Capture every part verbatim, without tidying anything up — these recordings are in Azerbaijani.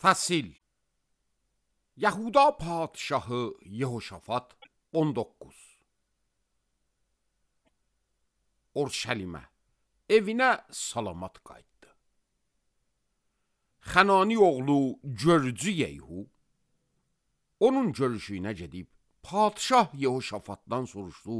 Fəsil Yahuda padşahı Yehoşafat on doqquz Orşəlimə evinə salamat qayıtdı. Xənani oğlu Görcü Yeyhu onun görüşünə gedib padşah Yehoşafatdan soruşdu: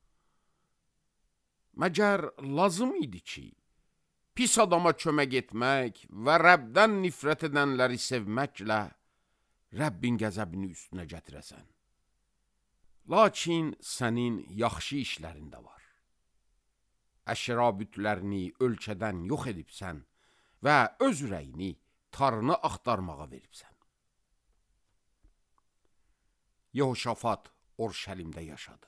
Məgər lazım idi ki, pis adama kömək etmək və Rəbdən nifrət edənləri sevməklə Rəbbin qəzəbini üstünə gətirəsən? Lakin sənin yaxşı işlərində var. Əşra bütlərini ölkədən yox edibsən və öz ürəyini tarını axtarmağa veribsən. Yehoşafat Orşəlimdə yaşadı.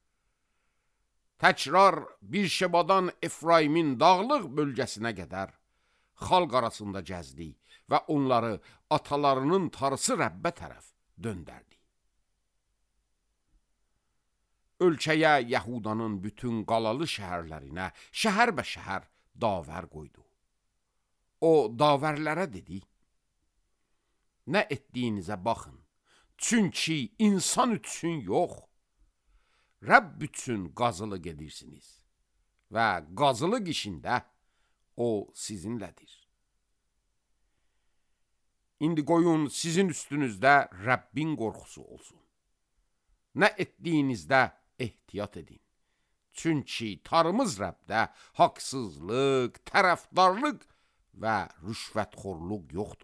Təkrar Birşebadan Efraimin dağlıq bölgəsinə qədər xalq arasında gəzdi və onları atalarının tarısı Rəbbə tərəf döndərdi. Ölkəyə Yahudanın bütün qalalı şəhərlərinə şəhər bə şəhər davər qoydu. O davərlərə dedi: Nə etdiyinizə baxın, çünki insan üçün yox, Rəbb üçün qazılıq edirsiniz və qazılıq işində o sizinlədir. İndi qoyun sizin üstünüzdə Rəbbin qorxusu olsun. Nə etdiyinizdə ehtiyat edin. Çünki tarımız Rəbdə haqsızlıq, tərəfdarlıq və rüşvətxorluq yoxdur.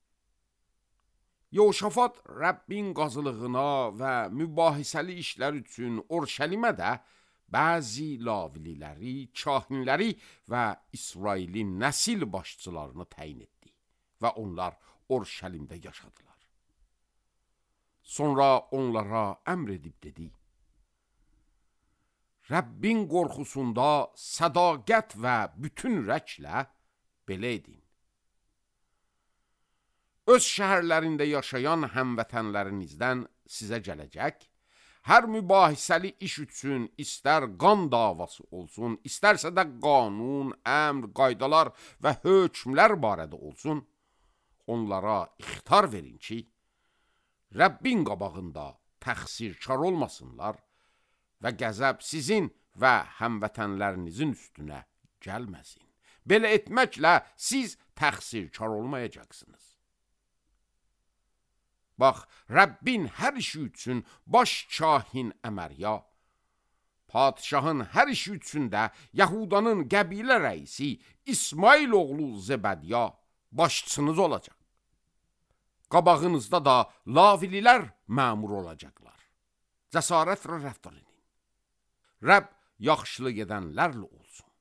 Yehoşafat Rəbbin qazılığına və mübahisəli işlər üçün Orşəlimə də bəzi lavililəri, kahinləri və İsrailin nəsil başçılarını təyin etdi və onlar Orşəlimdə yaşadılar. Sonra onlara əmr edib dedi: Rəbbin qorxusunda sədaqət və bütün ürəklə belə edin. Öz şəhərlərində yaşayan həmvətənlərinizdən sizə gələcək, hər mübahisəli iş üçün istər qan davası olsun, istərsə də qanun, əmr, qaydalar və hökmlər barədə olsun, onlara ixtar verin ki, Rəbbin qabağında təqsirkar olmasınlar və qəzəb sizin və həmvətənlərinizin üstünə gəlməsin. Belə etməklə siz təqsirkar olmayacaqsınız. Bax, Rəbbin hər işi üçün baş kahin Əmərya, padşahın hər işi üçün də Yahudanın qəbilə rəisi İsmail oğlu Zebədya başçınız olacaq. Qabağınızda da lavililər məmur olacaqlar. Cəsarətlə rəftar edin. Rəbb yaxşılıq edənlərlə olsun.